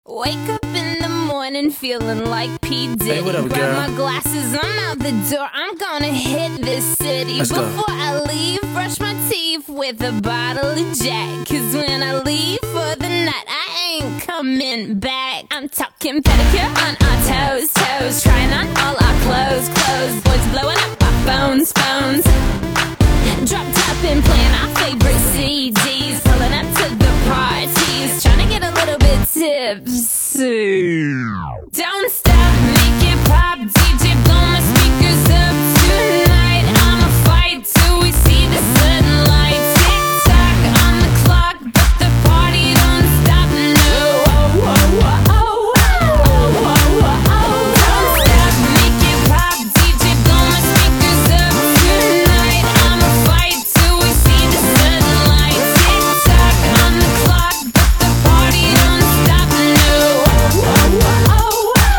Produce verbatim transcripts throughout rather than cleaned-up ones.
Wake up in the morning feeling like P. Diddy. Hey, what up, Grab girl? my glasses, I'm out the door. I'm gonna hit this city. Let's go. Before I leave, brush my teeth with a bottle of Jack. Cause when I leave for the night, I ain't coming back. I'm talking pedicure on our toes, toes. Trying on all our clothes, clothes. Boys blowing up our phones, phones. Drop top and playing our favorite C Ds. Pulling up to the parties, trying to get a little bit tipsy. Don't stop, make it pop, D J blow my speakers up tonight. I'ma fight till we see the sunlight. Tick tock on the clock, but the party don't stop. No, oh, oh, oh, oh, oh, oh, oh, oh. Don't stop, make it pop, D J blow my speakers up tonight. I'ma fight till we see the sunlight. Tick tock on the clock, but the party don't stop. No, oh, oh, oh, oh.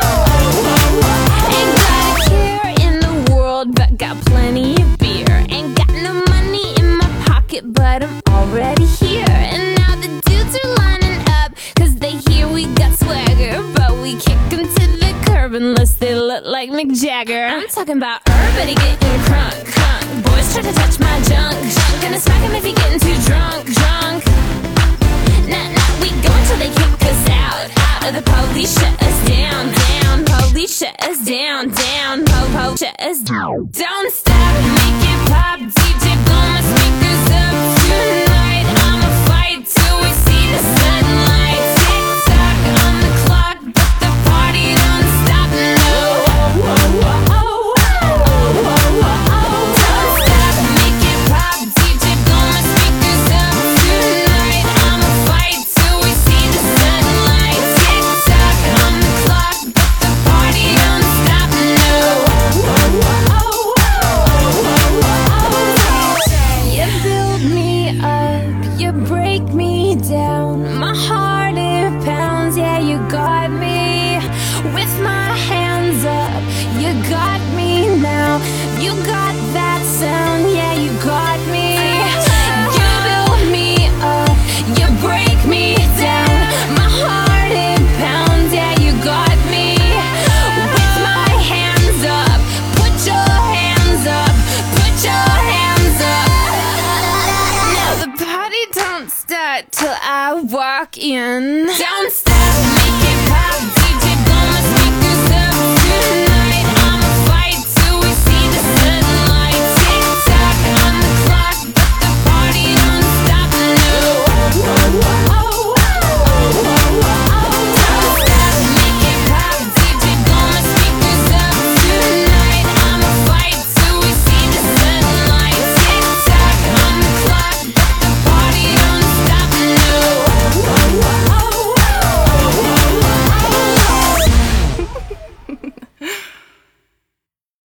Ain't got a care in the world, but got plenty of beer. Ain't got no money in my pocket, but I'm already here. And now the dudes are lining up, cause they hear we got swagger. But we kick them to the curb unless they look like Mick Jagger. I'm talking about everybody getting crunk, crunk. Boys try to touch my junk, junk. Gonna smack him if he getting too drunk, drunk. Nah, nah, we go until they kick us out, out. Or the police shut us down, down. Police shut us down, down. Po, po, shut us down. Don't stop.